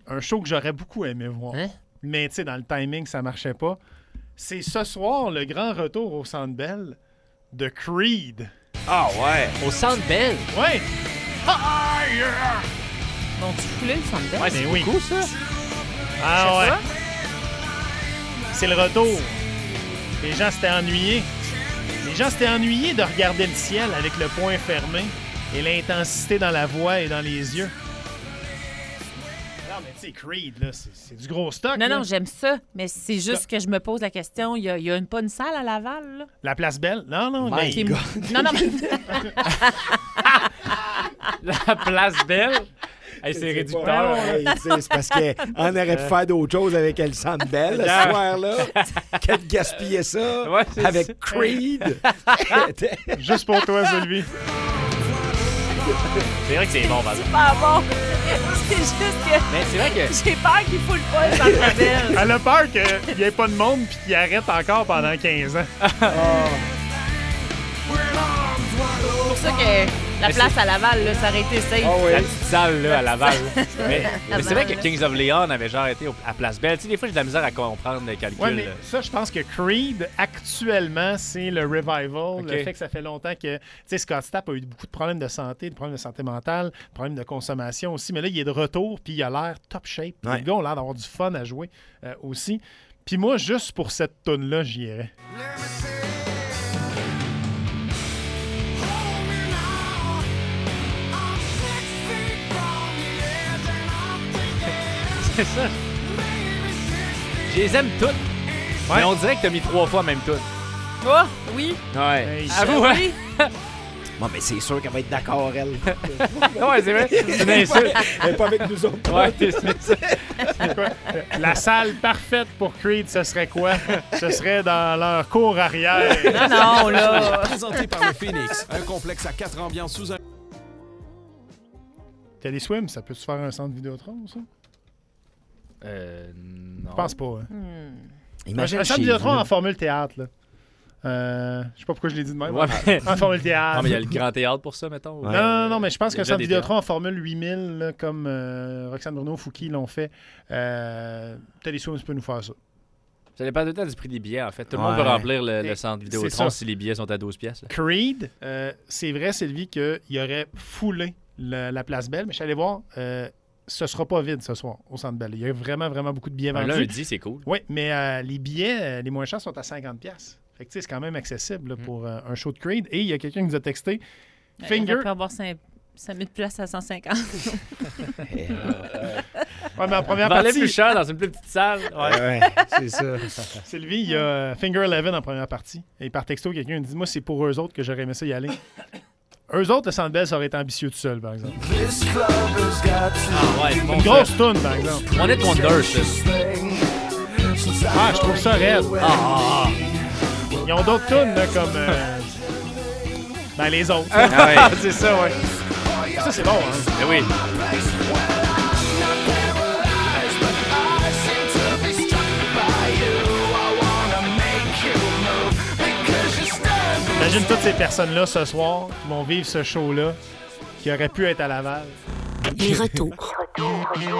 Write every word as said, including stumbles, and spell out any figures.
un show que j'aurais beaucoup aimé voir. Hein? Mais tu sais, dans le timing, ça marchait pas. C'est ce soir le grand retour au Centre Bell de Creed. Ah ouais! Au Centre Bell. Ouais! Ah, yeah! Vont-tu couler le Centre Bell? Ouais, c'est Ben oui. beaucoup, ça. Ah Je sais ouais! pas. C'est le retour. Les gens s'étaient ennuyés. Les gens s'étaient ennuyés de regarder le ciel avec le poing fermé et l'intensité dans la voix et dans les yeux. Non, mais tu sais, Creed, là, c'est, c'est du gros stock. Non, là. non, j'aime ça, mais c'est juste que je me pose la question. Il y a, il y a une, pas une salle à Laval, là? La Place Belle? Non, non, My mais... Qui est- God. Non, non, mais... La Place Belle. Hey, c'est réducteur. Hey, tu sais, c'est parce qu'on aurait pu faire d'autres choses avec El Centre Bell, ce Yeah. soir-là. Que de gaspiller ça Ouais, c'est avec ça. Creed. Juste pour toi, Sylvie. C'est vrai que c'est bon, par exemple. pas bon. C'est juste que Mais c'est vrai que... j'ai peur qu'il foule pas le Centre Bell. Elle a peur qu'il n'y ait pas de monde puis qu'il arrête encore pendant quinze ans. C'est pour ça que la Mais place c'est- à Laval, là, ça aurait été safe. Ah oui. La petite salle, là, à Laval. mais mais c'est vrai que Laval. Kings of Leon avait genre été au- à Place Belle. Tu sais, des fois, j'ai de la misère à comprendre le calcul. Ouais, mais là. ça, je pense que Creed, actuellement, c'est le revival. Ok. Le fait que ça fait longtemps que... Tu sais, Scott Stapp a eu beaucoup de problèmes de santé, de problèmes de santé mentale, de problèmes de consommation aussi. Mais là, il est de retour, puis il a l'air top shape. Ouais. Les gars ont l'air d'avoir du fun à jouer euh, aussi. Puis moi, juste pour cette toune-là, j'y irais. C'est ça. Je les aime toutes. Mais on dirait que t'as mis trois fois même toutes. Oh, oui. Ouais. Hey, Avoue, ouais. Oui. Bon, mais c'est sûr qu'elle va être d'accord, elle. ouais, c'est vrai. C'est une insulte. Elle n'est pas avec nous autres. Ouais, c'est ça. C'est quoi? La salle parfaite pour Creed, ce serait quoi? Ce serait dans leur cour arrière. Non, non, là. Présenté par le Phoenix, un complexe à quatre ambiances sous un... Téléswim, ça peut-tu faire un centre Vidéotron, ça? Euh, non. Je pense pas. Hein. Hmm. Un Imagine centre chez Vidéotron vous. en formule théâtre, là. Euh, je sais pas pourquoi je l'ai dit de même. Ouais, mais... En formule théâtre. Non, mais il y a le grand théâtre pour ça, mettons. Non, non, non, non, mais je pense Il y a qu'un déjà centre des Vidéotron en formule huit mille, là, comme euh, Roxane Bruno, Fouki l'ont fait, euh, Téléswim peut nous faire ça. Ça dépend tout le temps du prix des billets, en fait. Tout le monde Ouais. peut remplir le, le Et centre c'est Vidéotron ça. si les billets sont à douze pièces. Creed, euh, c'est vrai, Sylvie, qu'il aurait foulé le- la Place Belle, mais je suis allé voir, euh, ce sera pas vide ce soir au Centre Bell. Il y a vraiment, vraiment beaucoup de billets Un vendus. lundi, c'est cool. Oui, mais euh, les billets, euh, les moins chers, sont à cinquante pièces. Fait que tu sais, c'est quand même accessible là, Mm. pour euh, un show de Creed. Et il y a quelqu'un qui nous a texté Il Finger. aurait pu avoir cinq mille places à cent cinquante. Eh, Ouais, mais en première Parler partie, plus cher dans une plus petite salle. Ouais. Ouais, c'est ça. Sylvie, il y a euh, Finger eleven en première partie. Et par texto, quelqu'un dit moi, c'est pour eux autres que j'aurais aimé ça y aller. Eux autres, le Centre Bell, ça aurait été ambitieux tout seul, par exemple. Ah ouais, bon, Une grosse toune, par exemple. On est Wonder, ça. Ah, je trouve ça raide. Ah, ah, Ils ont d'autres tunes, là, comme. euh, Ben, les autres. ah. Ah ouais, c'est ça, ouais. Ça, c'est bon, hein. Mais oui. Imagine toutes ces personnes-là ce soir qui vont vivre ce show-là, qui auraient pu être à Laval. Les retours.